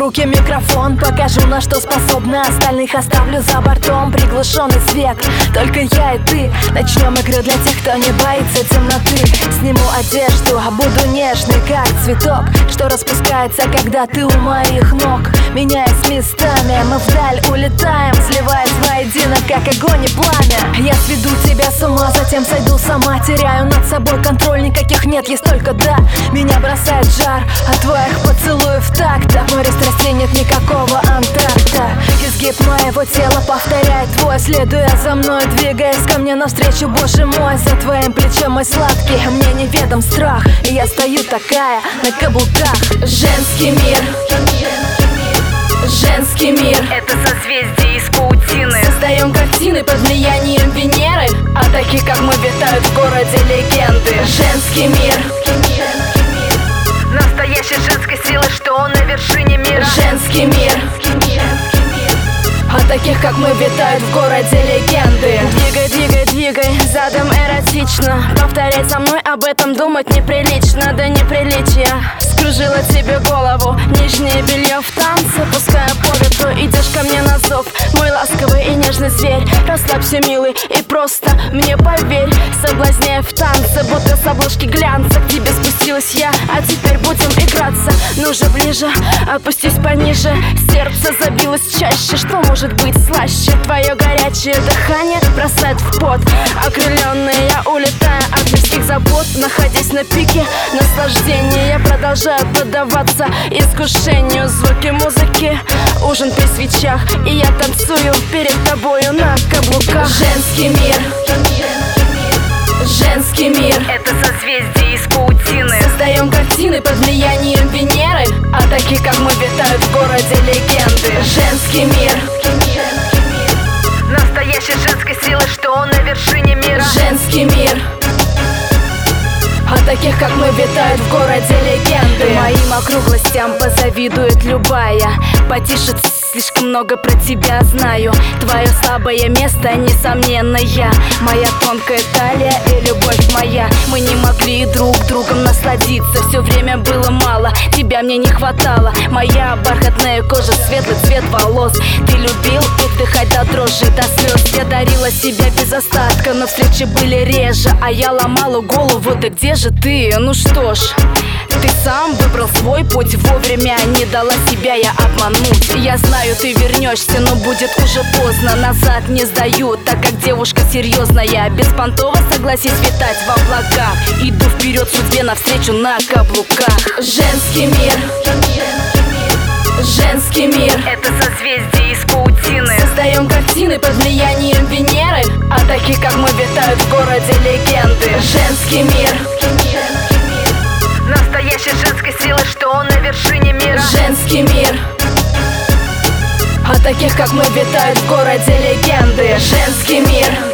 руки микрофон, покажу, на что способна. Остальных оставлю за бортом, приглушенный свет. Только я и ты начнем игру для тех, кто не боится темноты. Сниму одежду, буду нежный, как цветок, что распускается, когда ты у моих ног. Меняясь местами, мы вдаль улетаем, сливаясь воедино, как огонь и пламя. Я сведу тебя с ума, затем сойду сама. Теряю над собой контроль, никаких нет, есть только да. Меня бросает жар от твоих поцелуев такта. В море страстей нет никакого Антаркта. Изгиб моего тела повторяет твой, следуя за мной, двигаясь ко мне навстречу. Боже мой, за твоим плечом мой сладкий, мне неведом страх. И я стою такая на каблуках. Женский мир, женский мир, это созвездие из паутины. Создаем картины под влиянием Венеры, а таких, как мы, витают в городе легенды. Женский мир, настоящей женской силы, что он на вершине мира. Женский мир, а таких, как мы, витают в городе легенды. Двигай, двигай, двигай, задом эротично. Повторяй за мной, об этом думать неприлично. Да неприличия, скружила тебе голову. Нижнее белье в танце, пускай по ветру идешь ко мне на зов. Мой ласковый и нежный зверь, расслабься, милый, и просто мне поверь. Соблазняя в танце, будто с обложки глянца. К тебе спустилась я, а теперь будем играться. Ну же ближе, опустись пониже. Сердце забилось чаще, что может быть слаще? Твое горячее дыхание бросает в пот. Окрыленная я улетаю от мирских забот. Находясь на пике наслаждения, я продолжаю поддаваться искушению. Звуки музыки, ужин при свечах, и я танцую перед тобою на каблуках. Женский мир, женский мир, это созвездие из паутины. Создаем картины под влиянием Венеры, а таких, как мы, витают в городе легенды. Женский мир, настоящей женской силы, что он на вершине мира. Женский мир, а таких, как мы, витают в городе легенды. Моим округлостям позавидует любая. Потише, слишком много про тебя знаю. Твое слабое место, несомненно, я. Моя тонкая талия и любовь моя. Мы не могли друг другом насладиться. Все время было мало, тебя мне не хватало. Моя бархатная кожа, светлый цвет волос. Ты любил их вдыхать до дрожи, до слез. Я дарила себя без остатка, но встречи были реже. А я ломала голову, да где же ты? Ну что ж, ты сам выбрал свой путь вовремя, не дала себя я обмануть. Я знаю, ты вернешься, но будет уже поздно. Назад не сдаю, так как девушка серьезная. Беспонтово согласись витать в облаках. Иду вперед судьбе навстречу на каблуках. Женский мир, женский мир, это созвездие из паутины. Создаем картины под влиянием Венеры, а таких, как мы, витают в городе легенды. Женский мир, настоящей женской силы, что он на вершине мира. Женский мир, а таких, как мы, витают в городе легенды. Женский мир.